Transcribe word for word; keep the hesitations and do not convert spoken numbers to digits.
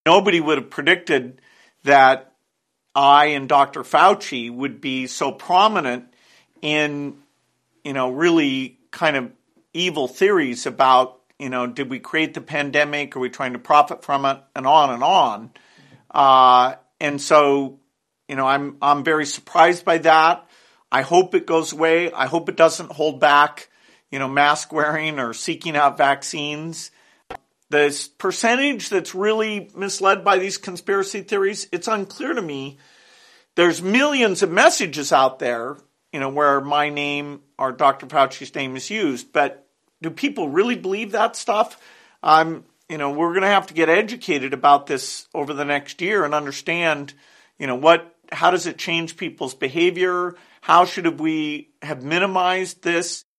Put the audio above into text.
Nobody would have predicted that I and Doctor Fauci would be so prominent in, you know, really kind of evil theories about, you know, did we create the pandemic? Are we trying to profit from it? And on and on. Uh, and so, you know, I'm I'm very surprised by that. I hope it goes away. I hope it doesn't hold back, you know, mask wearing or seeking out vaccines. The percentage that's really misled by these conspiracy theories, it's unclear to me. There's millions of messages out there, you know, where my name or Doctor Fauci's name is used. But do people really believe that stuff? Um, you know, we're going to have to get educated about this over the next year and understand, you know, what, how does it change people's behavior? How should we have minimized this?